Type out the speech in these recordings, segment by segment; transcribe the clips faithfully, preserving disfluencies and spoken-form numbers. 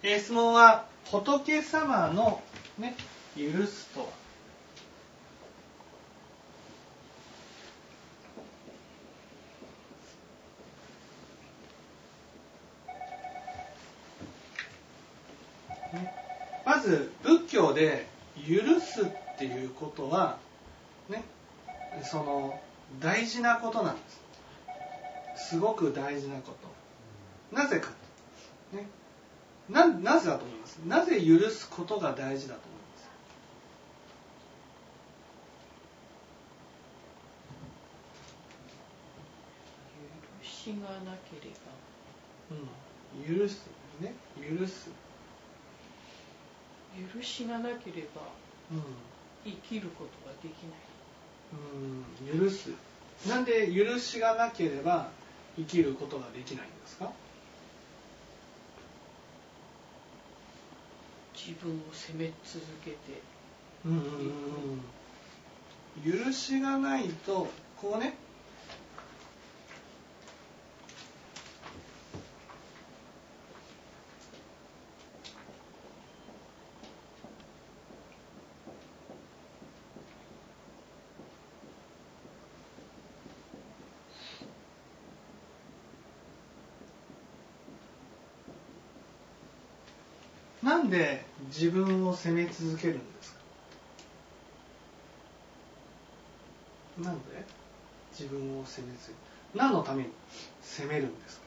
えー、質問は仏様の、ね、許すとは。ね、まず仏教で許すっていうことは、ね、その大事なことなんです。すごく大事なこと。なぜか、ね、な, なぜだと思います？なぜ許すことが大事だと思います？許しがなければ、うん、許すね、許す。 許しがなければ、 うん、 生きることができない。 うん、許す。なんで許しがなければ生きることができないんですか？ 自分を責め続けて、 うんうんうん、許しがないとこうね、なんで自分を責め続けるんですか？なんで自分を責め続ける？何のために責めるんですか？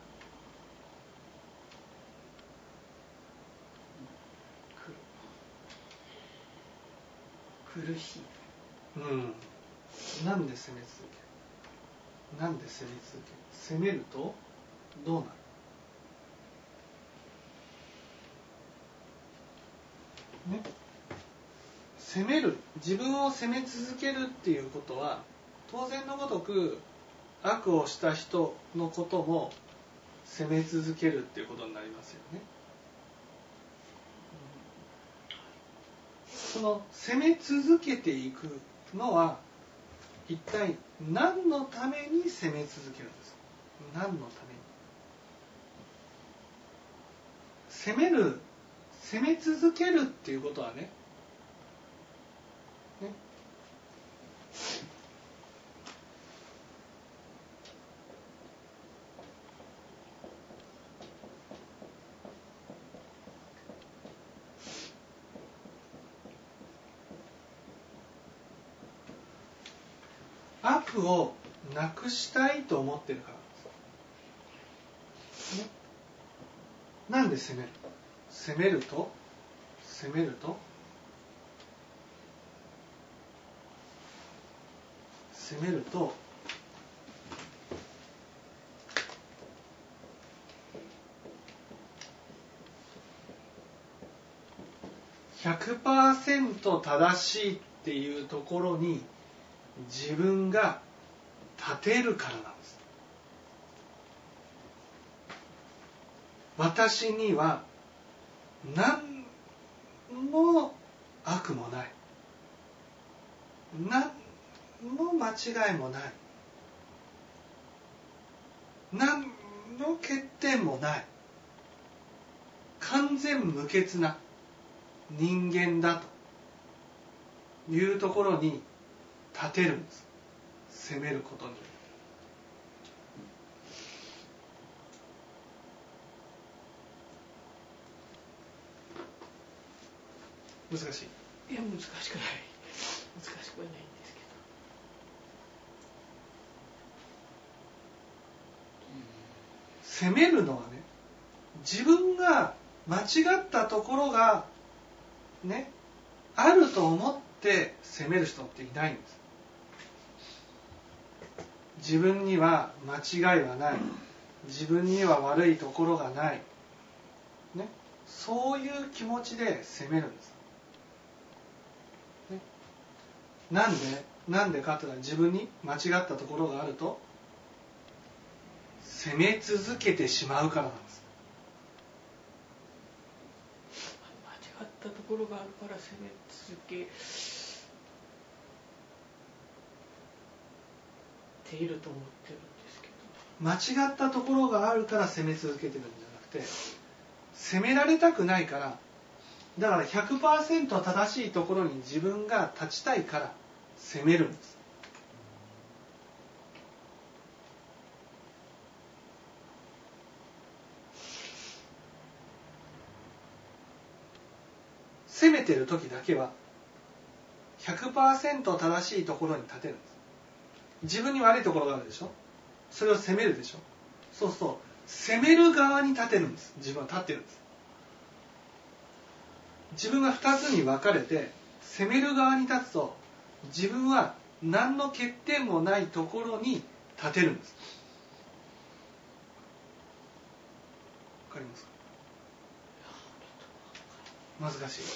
苦しい。 うん。なんで責め続ける？なんで責め続ける？責めるとどうなる？ね、責める、自分を責め続けるっていうことは、当然のごとく悪をした人のことも責め続けるっていうことになりますよね。その責め続けていくのは一体何のために責め続けるんですか？何のために？責める、責め続けるっていうことはね、ね、悪をなくしたいと思ってるからです、ね、なんで責める？責めると責めると責めるとひゃくパーセント 正しいっていうところに自分が立てるからなんです。私には何の悪もない、何の間違いもない、何の欠点もない、完全無欠な人間だというところに立てるんです。責めることに。難しい？ いや、難しくない。難しくはないんですけど。 責めるのはね、自分が間違ったところがね、あると思って責める人っていないんです。自分には間違いはない、自分には悪いところがない、ね、そういう気持ちで責めるんです、ね、なんでなんでかというと、自分に間違ったところがあると責め続けてしまうからなんです。 間違ったところがあるから責め続けていると思ってるんですけど、 間違ったところがあるから責め続けてるんじゃなくて、 責められたくないから、だから ひゃくパーセント 正しいところに自分が立ちたいから責めるんです。責めてる時だけは ひゃくパーセント 正しいところに立てるんです。自分に悪いところがあるでしょ。それを責めるでしょ。そうすると責める側に立てるんです。自分は立ってるんです。自分がふたつに分かれて責める側に立つと、自分は何の欠点もないところに立てるんです。わかりますか？難しい。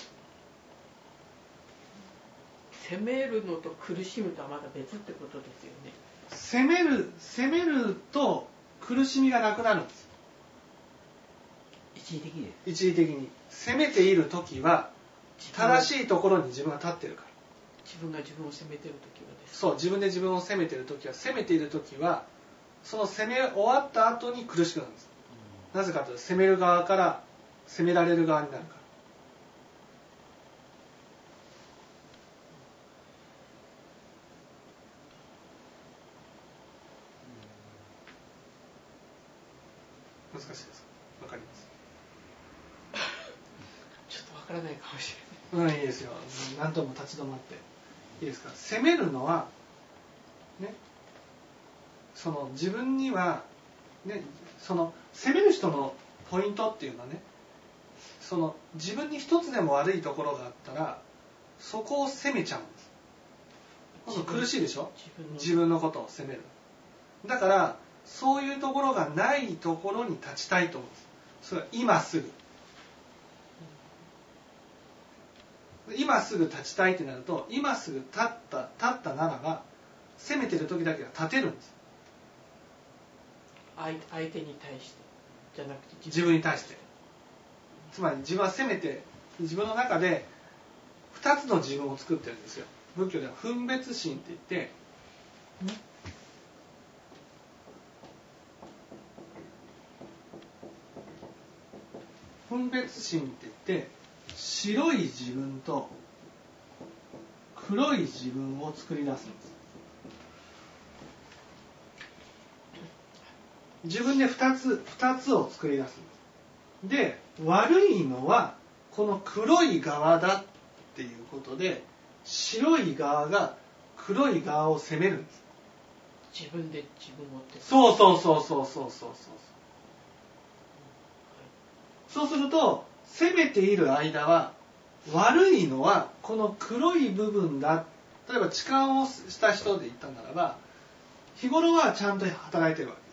責めるのと苦しむとはまだ別ってことですよね。 責める責めると苦しみがなくなるんです。 一時的に一時的に責めている時は正しいところに自分が立ってるから。 自分が自分を責めている時はです。 そう、自分で自分を責めている時は、責めている時はその責め終わった後に苦しくなるんです。なぜかというと、責める側から責められる側になるから。難しいですか？わかります？ ちょっとわからないかもしれない。 うん、いいですよ。何とも立ち止まっていいですか？責めるのはね、その自分にはね、その責める人のポイントっていうのはね、その自分に一つでも悪いところがあったらそこを責めちゃうんです。今度苦しいでしょ？ 自分の自分のことを責める。だからそういうところがないところに立ちたいと思うんです。それは今すぐ今すぐ立ちたいってなると、今すぐ立った立ったならば責めてる時だけは立てるんです。 相相手に対してじゃなくて自分に対して。つまり自分は責めて、自分の中でふたつの自分を作ってるんですよ。仏教では分別心って言って、分別心って言って、白い自分と黒い自分を作り出すんです。自分でふたつ、ふたつを作り出すんです。で、悪いのはこの黒い側だっていうことで、白い側が黒い側を責めるんです。 自分で自分をって。 そうそうそうそうそうそうそう。そうすると責めている間は、悪いのはこの黒い部分だ。例えば痴漢をした人で言ったならば、日頃はちゃんと働いてるわけです。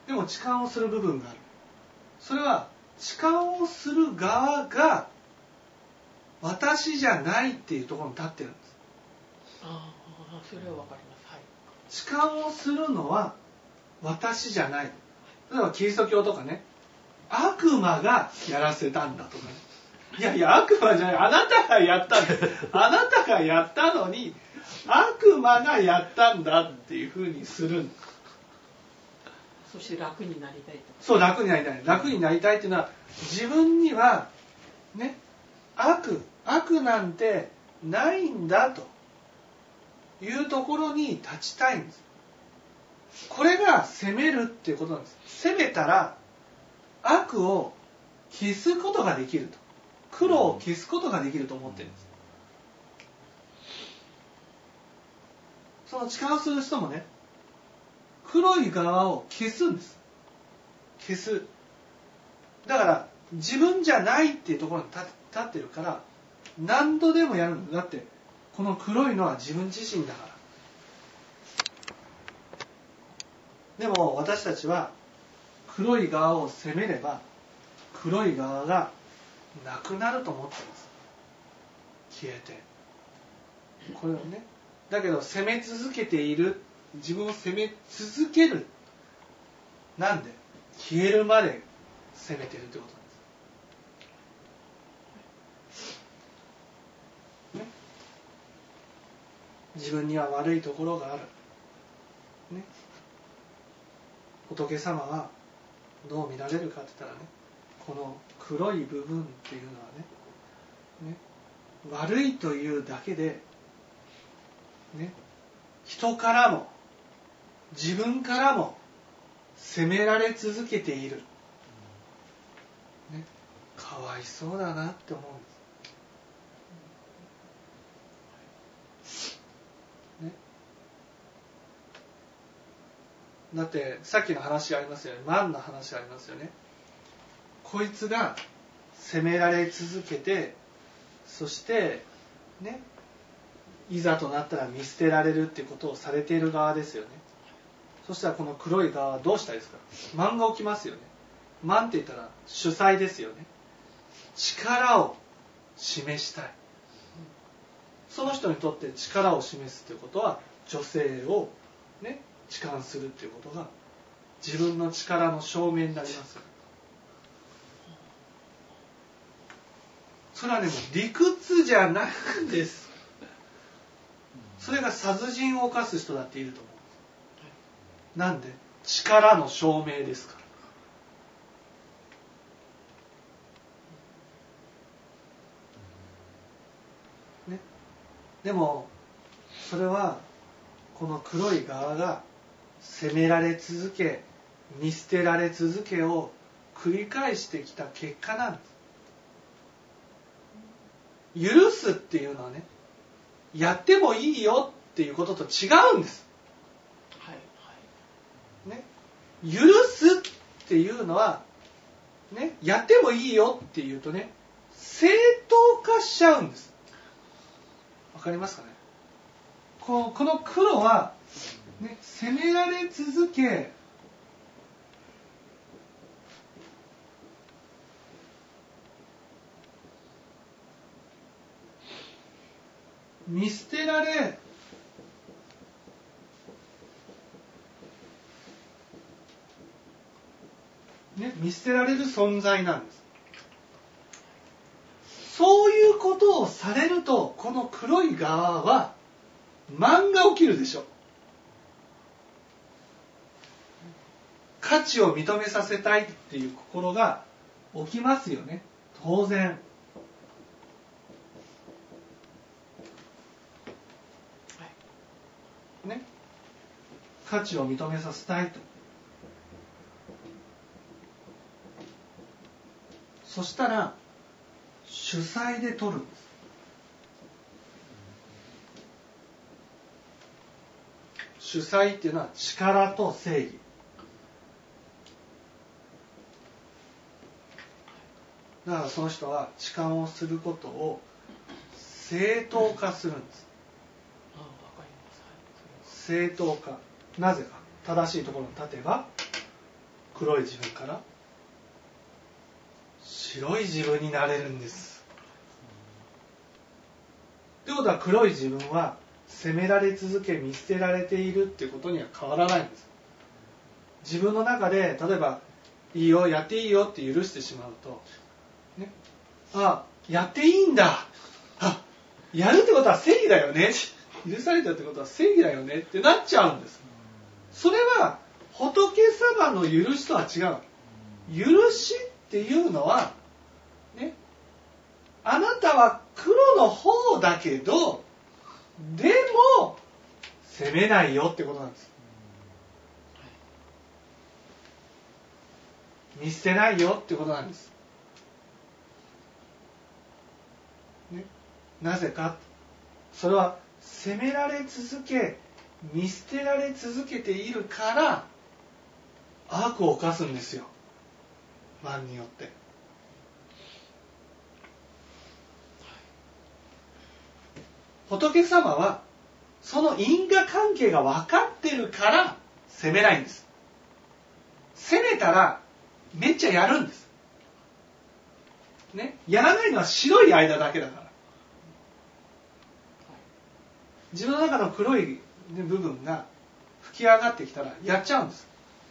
でも痴漢をする部分がある。それは痴漢をする側が私じゃないっていうところに立ってるんです。 ああ、それはわかります。はい。 痴漢をするのは私じゃない。例えばキリスト教とかね、悪魔がやらせたんだとかね。いやいや、悪魔じゃない。あなたがやったんだ。あなたがやったのに、悪魔がやったんだっていうふうにするんです。 そして楽になりたいと。 そう、楽になりたい。楽になりたいっていうのは、自分には、ね、悪、悪なんてないんだというところに立ちたいんです。これが責めるっていうことなんです。責めたら、悪を消すことができると。黒を消すことができると思ってるんです。その痴漢をする人もね、黒い側を消すんです。消す。だから自分じゃないっていうところに立ってるから、何度でもやるんだ。だってこの黒いのは自分自身だから。でも私たちは黒い側を責めれば黒い側がなくなると思ってます。消えて。これをね。だけど責め続けている、自分を責め続ける。なんで消えるまで責めてるってことなんです。ね。自分には悪いところがある。ね。仏様はどう見られるかって言ったらね、 この黒い部分っていうのはね、ね悪いというだけで、ね、人からも自分からも責められ続けている、ね、かわいそうだなって思うんです、ね、だってさっきの話ありますよね、マンの話ありますよね。こいつが責められ続けて、そしてね、いざとなったら見捨てられるってことをされている側ですよね。そしたらこの黒い側はどうしたいですか。慢が起きますよね。慢って言ったら主催ですよね。力を示したい。その人にとって力を示すということは、女性をね痴漢するっていうことが自分の力の証明になりますよ。それはね、もう理屈じゃないんです。それが殺人を犯す人だっていると思う。なんで？力の証明ですから。ね。でもそれはこの黒い側が責められ続け、見捨てられ続けを繰り返してきた結果なんです。許すっていうのはね、やってもいいよっていうことと違うんです。はいはい、ね、許すっていうのは、ね、やってもいいよっていうとね、正当化しちゃうんです。わかりますかね。この、この黒は、ね、責められ続け、見捨てられ、ね、見捨てられる存在なんです。そういうことをされると、この黒い側は慢が起きるでしょ。価値を認めさせたいっていう心が起きますよね。当然。ね、価値を認めさせたいと。そしたら主催で取るんです。主催っていうのは力と正義。だからその人は痴漢をすることを正当化するんです。正当化。なぜか。正しいところに立てば黒い自分から白い自分になれるんです。ということは黒い自分は責められ続け見捨てられているっていうことには変わらないんです。自分の中で例えばいいよやっていいよって許してしまうと、ね、あやっていいんだ、あやるってことは正義だよね、許されたってことは正義だよねってなっちゃうんです。それは仏様の許しとは違う。許しっていうのはね、あなたは黒の方だけどでも責めないよってことなんです。見捨てないよってことなんです、ね、なぜか、それは責められ続け見捨てられ続けているから悪を犯すんですよ、慢によって。仏様はその因果関係が分かってるから責めないんです。責めたらめっちゃやるんです、ね、やらないのは白い間だけだから。自分の中の黒い部分が吹き上がってきたらやっちゃうんです、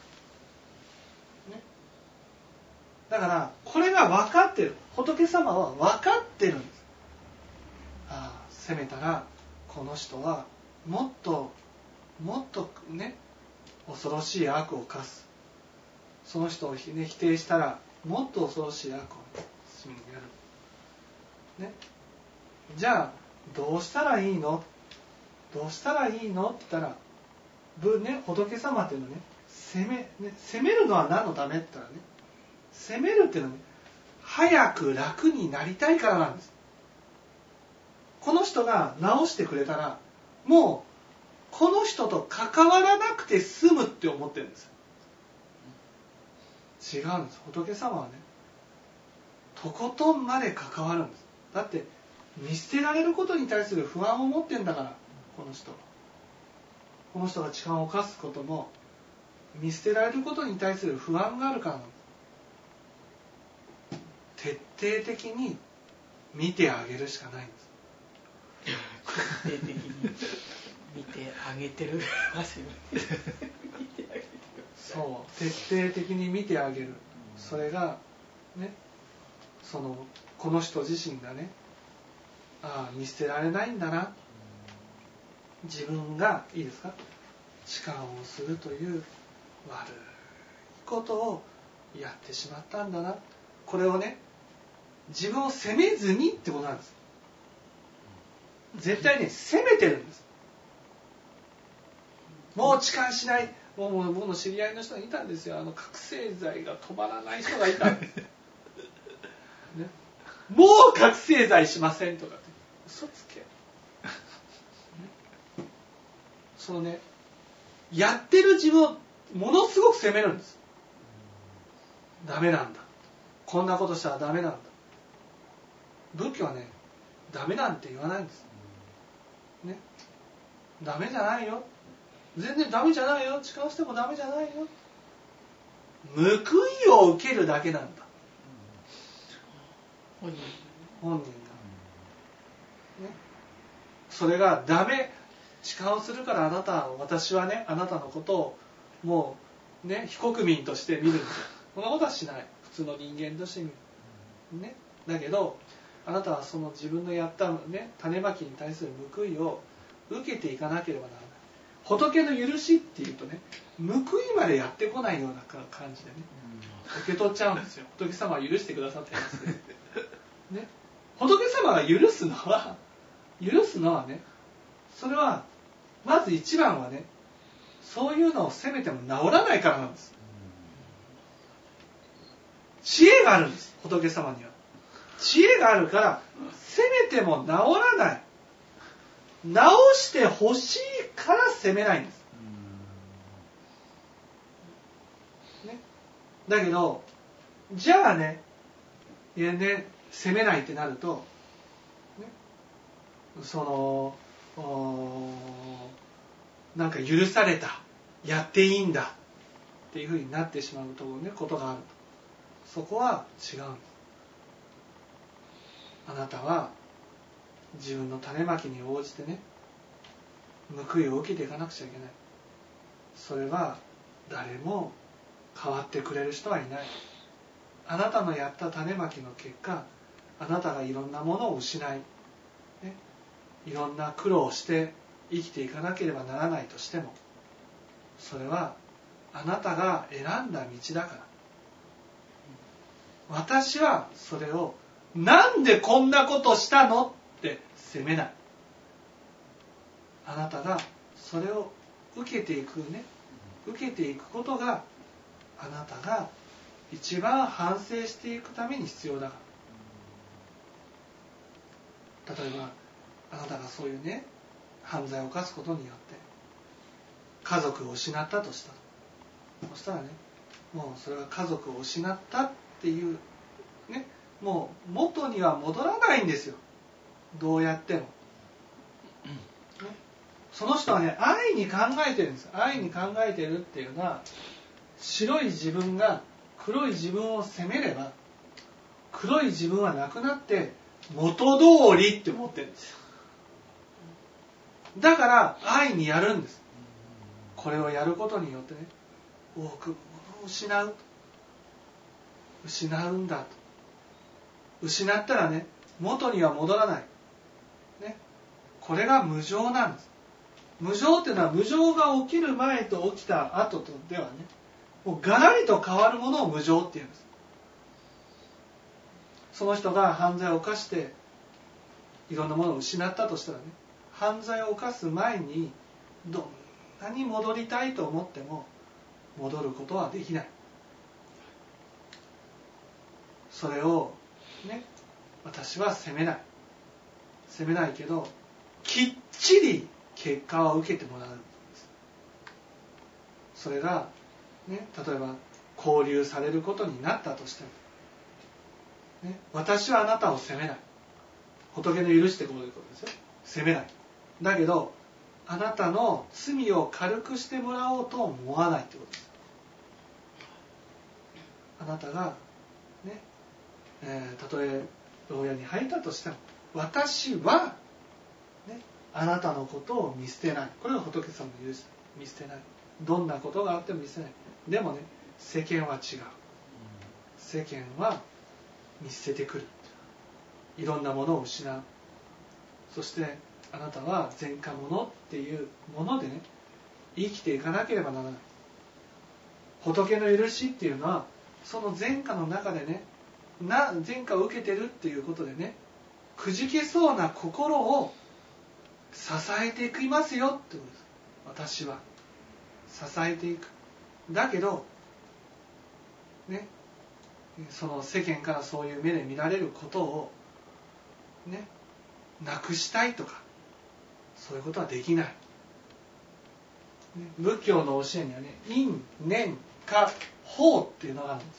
ね、だからこれが分かってる。仏様は分かってるんです。ああ責めたらこの人はもっともっとね恐ろしい悪を犯す。その人を、ね、否定したらもっと恐ろしい悪をやる、ね、じゃあどうしたらいいのどうしたらいいのって言ったら、ぶね、仏様っていうのはね、責め、ね、責めるのは何のためって言ったらね、責めるっていうのはね、早く楽になりたいからなんです。この人が治してくれたら、もうこの人と関わらなくて済むって思ってるんですよ。違うんです。仏様はね、とことんまで関わるんです。だって見捨てられることに対する不安を持ってんだから、この人は。この人が痴漢を犯すことも見捨てられることに対する不安があるからなんです。徹底的に見てあげるしかないんです。 徹底的に見てあげてるますよね。見てあげてる。 そう、徹底的に見てあげる。それがね、そのこの人自身がね、ああ見捨てられないんだな。自分がいいですか、痴漢をするという悪いことをやってしまったんだな。これをね、自分を責めずにってことなんです。絶対ね、責めてるんです。もう痴漢しない。もうもう僕の知り合いの人がいたんですよ。あの覚醒剤が止まらない人がいたんです、ね、もう覚醒剤しませんとかって嘘つけ。そのね、やってる自分をものすごく責めるんです。ダメなんだ、こんなことしたらダメなんだ。仏教はね、ダメなんて言わないんです、ね、ダメじゃないよ、全然ダメじゃないよ、痴漢してもダメじゃないよ、報いを受けるだけなんだ、 本人本人が、ね、それがダメ、痴漢をするからあなた、私はね、あなたのことをもうね、非国民として見るんですよ。そんなことはしない。普通の人間として見る、ね、だけどあなたはその自分のやった、ね、種まきに対する報いを受けていかなければならない。仏の許しっていうとね、報いまでやってこないような感じでね、受け取っちゃうんですよ。仏様は許してくださってますね。ね、仏様が許すのは許すのはね、それはまず一番はね、そういうのを責めても治らないからなんです。知恵があるんです、仏様には。知恵があるから責めても治らない。治してほしいから責めないんです、ね、だけどじゃあね、いやね、責めないってなると、ね、そのなんか許された、やっていいんだっていうふうになってしまうと、ね、ことがあると。そこは違うんです。あなたは自分の種まきに応じてね、報いを受けていかなくちゃいけない。それは誰も変わってくれる人はいない。あなたのやった種まきの結果、あなたがいろんなものを失い、ね、いろんな苦労をして生きていかなければならないとしても、それはあなたが選んだ道だから。私はそれをなんでこんなことしたのって責めない。あなたがそれを受けていくね、受けていくことがあなたが一番反省していくために必要だから。例えばあなたがそういうね、犯罪を犯すことによって家族を失ったとした。そしたらね、もうそれは家族を失ったっていうね、もう元には戻らないんですよ、どうやっても、ね、その人はね、愛に考えてるんです。愛に考えてるっていうのは、白い自分が黒い自分を責めれば、黒い自分はなくなって元通りって思ってるんですよ。だから愛にやるんです。これをやることによってね、多くを失う失うんだと。失ったらね、元には戻らない、ね、これが無常なんです。無常っていうのは、無常が起きる前と起きた後とではね、もうガラリと変わるものを無常っていうんです。 その人が犯罪を犯していろんなものを失ったとしたらね、犯罪を犯す前にどんなに戻りたいと思っても戻ることはできない。それをね、私は責めない責めないけど、きっちり結果を受けてもらうんです。それがね、例えば拘留されることになったとしても、ね、私はあなたを責めない。仏の許してこういうことですよ。責めない。だけどあなたの罪を軽くしてもらおうと思わないということです。あなたがね、えー、たとえ牢屋に入ったとしても、私は、ね、あなたのことを見捨てない。これが仏様の許し。見捨てない。どんなことがあっても見捨てない。でもね、世間は違う。世間は見捨ててくる。いろんなものを失う。そしてあなたは前科者っていうものでね、生きていかなければならない。仏の許しっていうのは、その前科の中でね、な前科を受けてるっていうことでね、くじけそうな心を支えていきますよってことです。私は支えていく。だけどね、その世間からそういう目で見られることをね、なくしたいとか、そういうことはできない。ね、仏教の教えにはね、因縁果報っていうのがあるんです。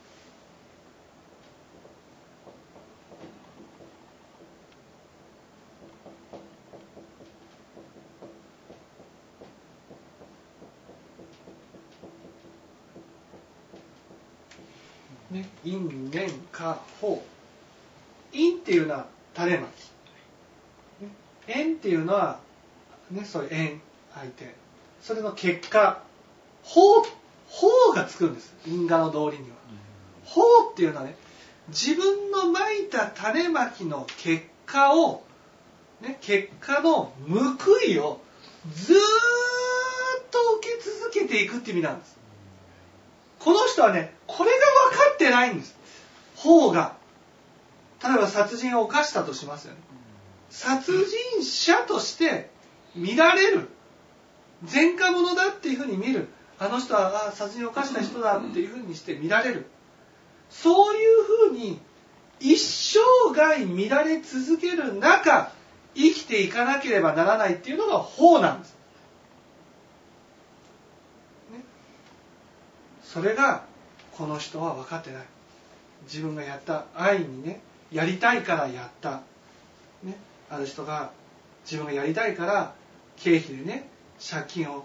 ね、因縁果報。因っていうのは種まき。縁っていうのは、ね、そういう縁、相手。それの結果、報、報がつくんです。因果の道理には。報っていうのはね、自分のまいた種まきの結果を、ね、結果の報いをずーっと受け続けていくっていう意味なんです。この人はね、これが分かってないんです。報が。例えば殺人を犯したとしますよね。殺人者として見られる。前科者だっていうふうに見る。あの人はあ殺人を犯した人だっていうふうにして見られる。そういうふうに一生涯見られ続ける中、生きていかなければならないっていうのが法なんです。ね、それがこの人は分かってない。自分がやった愛にね、やりたいからやった。ね、ある人が自分がやりたいから経費でね、借金を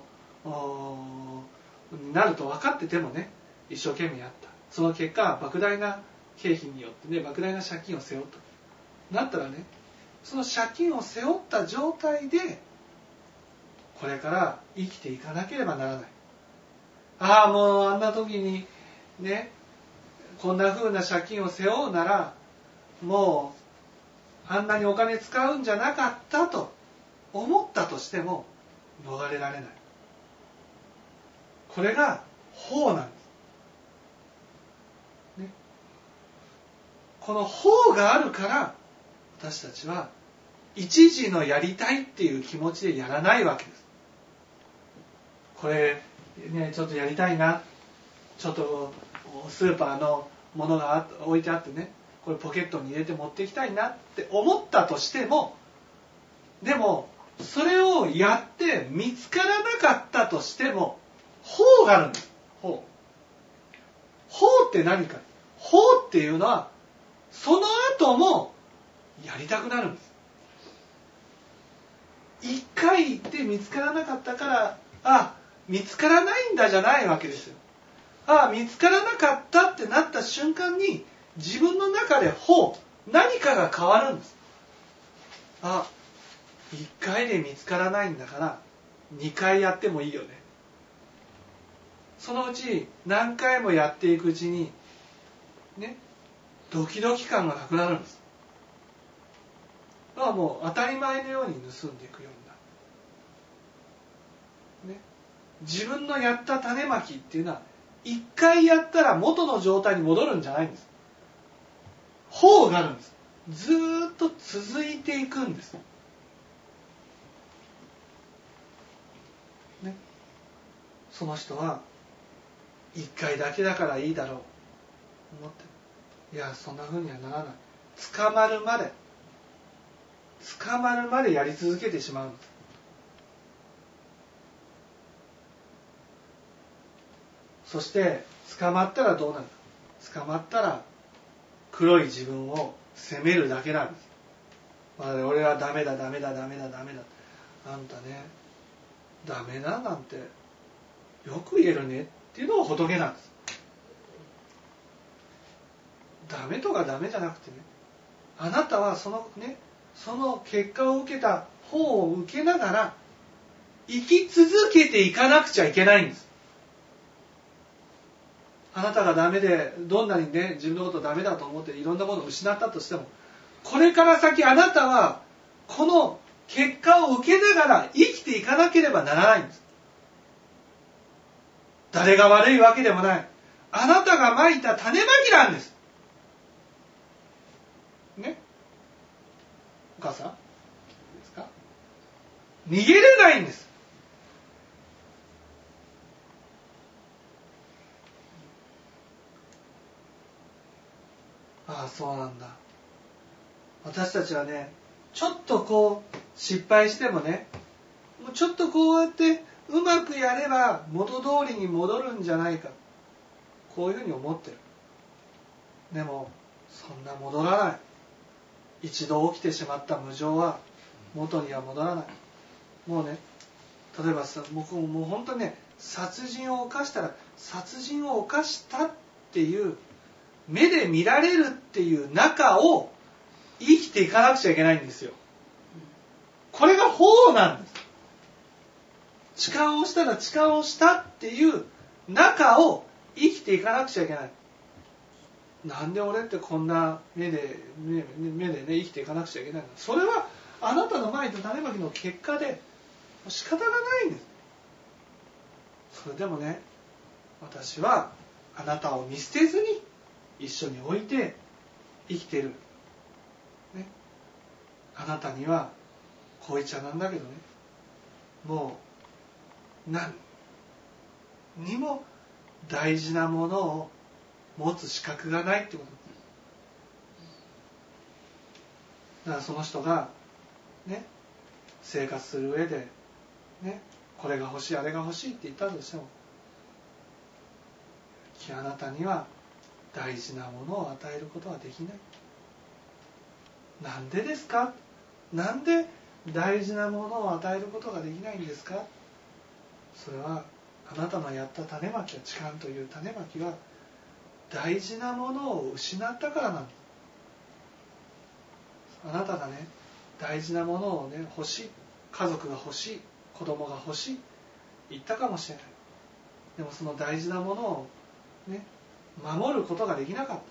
なると分かっててもね、一生懸命やった。その結果、莫大な経費によってね、莫大な借金を背負ったなったらね、その借金を背負った状態でこれから生きていかなければならない。ああ、もうあんな時にね、こんな風な借金を背負うならもうあんなにお金使うんじゃなかったと思ったとしても逃れられない。これが法なんです、ね、この法があるから私たちは一時のやりたいっていう気持ちでやらないわけです。これね、ちょっとやりたいな、ちょっとスーパーのものが置いてあってね、これポケットに入れて持っていきたいなって思ったとしても、でもそれをやって見つからなかったとしても法があるんです。法。法って何か。法っていうのはその後もやりたくなるんです。一回行って見つからなかったから、あ、見つからないんだじゃないわけですよ。あ、見つからなかったってなった瞬間に自分の中で法、何かが変わるんです。あ、一回で見つからないんだから二回やってもいいよね。そのうち何回もやっていくうちにね、ドキドキ感がなくなるんです。だからもう当たり前のように盗んでいくようになる、ね、自分のやった種まきっていうのは一回やったら元の状態に戻るんじゃないんです。法行があるんです。ずーっと続いていくんです、ね、その人は一回だけだからいいだろう思ってる。いや、そんな風にはならない。捕まるまで捕まるまでやり続けてしまうんです。そして捕まったらどうなるか。捕まったら黒い自分を責めるだけなんです。まあ、俺はダメだダメだダメだダメだ、あんたねダメだなんてよく言えるねっていうのが仏なんです。ダメとかダメじゃなくてね、あなたはそのねその結果を受けた方を受けながら生き続けていかなくちゃいけないんです。あなたがダメでどんなにね自分のことをダメだと思っていろんなものを失ったとしても、これから先あなたはこの結果を受けながら生きていかなければならないんです。誰が悪いわけでもない。あなたがまいた種まきなんですね。お母さんですか。逃げれないんです。ああ、そうなんだ。私たちはね、ちょっとこう失敗してもね、もうちょっとこうやってうまくやれば元通りに戻るんじゃないか、こういうふうに思ってる。でもそんな戻らない。一度起きてしまった無常は元には戻らない。もうね、例えばさ、僕もう本当にね、殺人を犯したら殺人を犯したっていう目で見られるっていう中を生きていかなくちゃいけないんですよ。これが法なんです。痴漢をしたら痴漢をしたっていう中を生きていかなくちゃいけない。なんで俺ってこんな目で目目でね生きていかなくちゃいけないの。それはあなたのまいた種まきの結果で仕方がないんです。それでもね、私はあなたを見捨てずに一緒に置いて生きてる、ね、あなたにはこう言っちゃなんだけどね、もう何にも大事なものを持つ資格がないってことだからその人がね生活する上でね、これが欲しいあれが欲しいって言ったとしても、あなたには大事なものを与えることはできない。なんでですか。なんで大事なものを与えることができないんですか。それはあなたのやった種まきは、痴漢という種まきは大事なものを失ったからなんです。あなたがね大事なものをね欲しい、家族が欲しい、子供が欲しい言ったかもしれない。でもその大事なものをね守ることができなかった。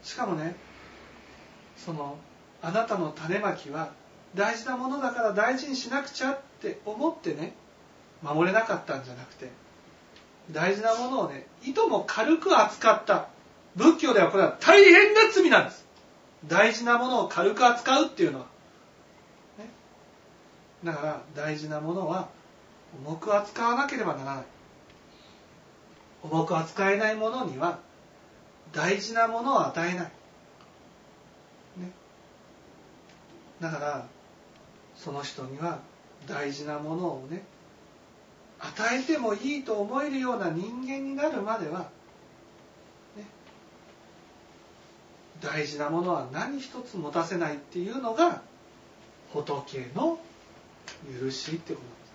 しかもね、そのあなたの種まきは大事なものだから大事にしなくちゃって思ってね守れなかったんじゃなくて、大事なものをねいとも軽く扱った。仏教ではこれは大変な罪なんです。大事なものを軽く扱うっていうのは、ね、だから大事なものは重く扱わなければならない。重く扱えないものには大事なものを与えない、ね、だからその人には大事なものをね与えてもいいと思えるような人間になるまでは、ね、大事なものは何一つ持たせないっていうのが仏の許しってことなんです。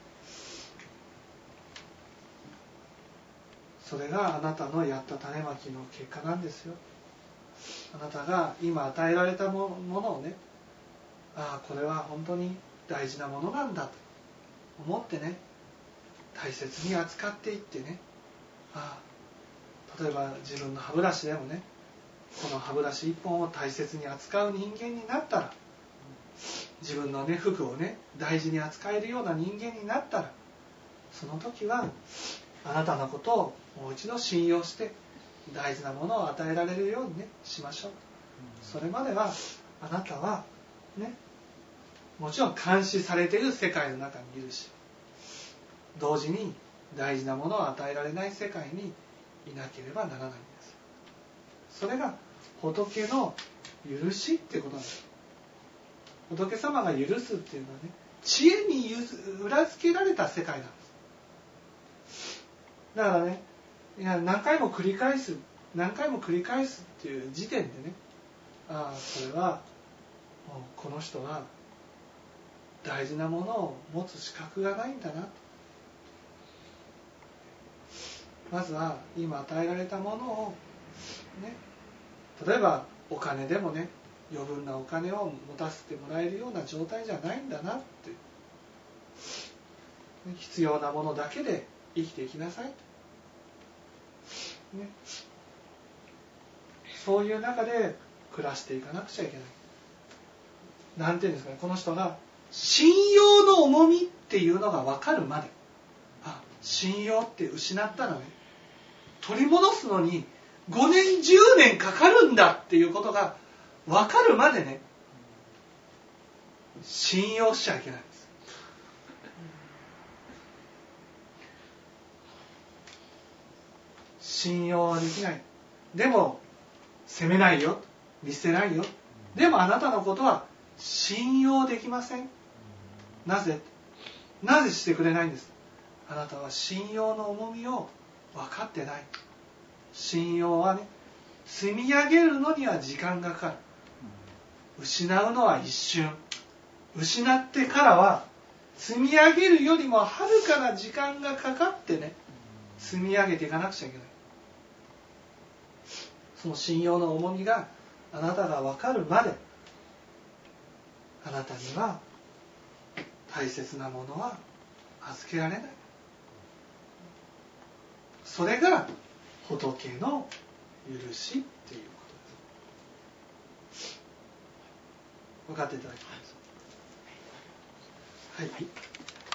それがあなたのやった種まきの結果なんですよ。あなたが今与えられたものをね、ああこれは本当に大事なものなんだと思ってね大切に扱っていってね、ああ例えば自分の歯ブラシでもね、この歯ブラシ一本を大切に扱う人間になったら、自分のね服をね大事に扱えるような人間になったら、その時はあなたのことをもう一度信用して大事なものを与えられるようにねしましょう。 それまではあなたはね、もちろん監視されている世界の中にいるし、同時に大事なものを与えられない世界にいなければならないんです。それが仏の許しっていうことなんです。仏様が許すっていうのはね、知恵に裏付けられた世界なんです。だからね、いや何回も繰り返す何回も繰り返すっていう時点でね、ああこれはもうこの人は大事なものを持つ資格がないんだな。まずは今与えられたものをね、例えばお金でもね、余分なお金を持たせてもらえるような状態じゃないんだなって、必要なものだけで生きていきなさい、ね、そういう中で暮らしていかなくちゃいけない。なんていうんですかね、この人が信用の重みっていうのが分かるまで、あ、信用って失ったらね、取り戻すのにごねんじゅうねんかかるんだっていうことが分かるまでね、信用しちゃいけないんです。信用はできない。でも責めないよ、見捨てないよ。でもあなたのことは信用できません。なぜ？なぜしてくれないんです。あなたは信用の重みを分かってない。信用はね、積み上げるのには時間がかかる。失うのは一瞬。失ってからは積み上げるよりもはるかな時間がかかってね、積み上げていかなくちゃいけない。その信用の重みがあなたが分かるまで、あなたには大切なものは預けられない。それが仏の許しっていうことです。分かっていただきます。はい。